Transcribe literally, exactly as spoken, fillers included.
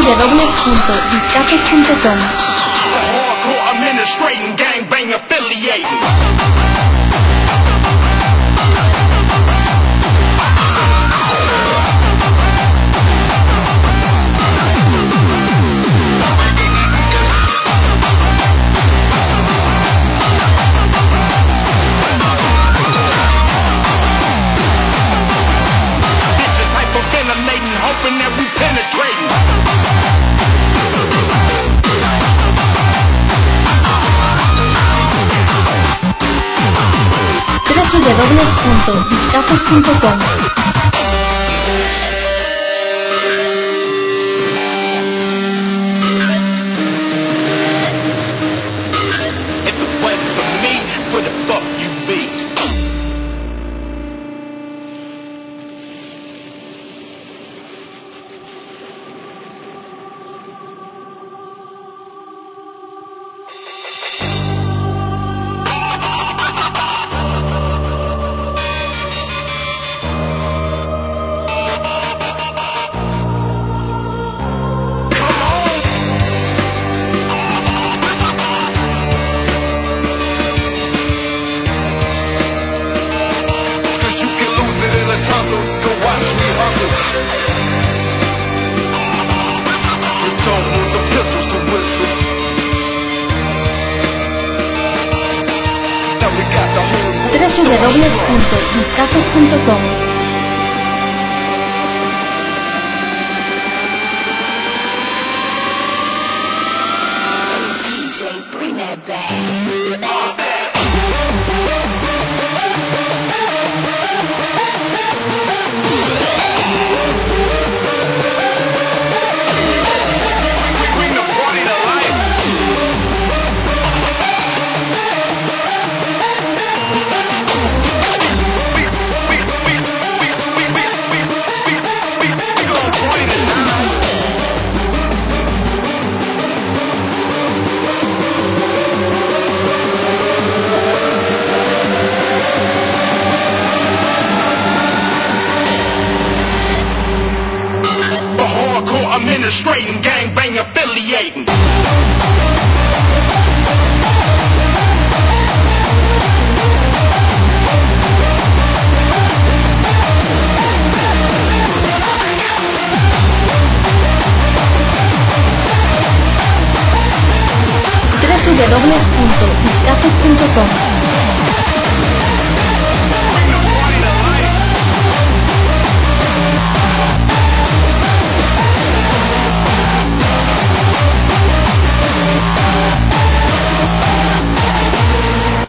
w punto discafes punto com. Hardcore administrating, gangbang affiliating. Hoping that we penetrating. w w w punto discafes punto com. If it wasn't for me, where the fuck you be? w w w punto discafes punto com.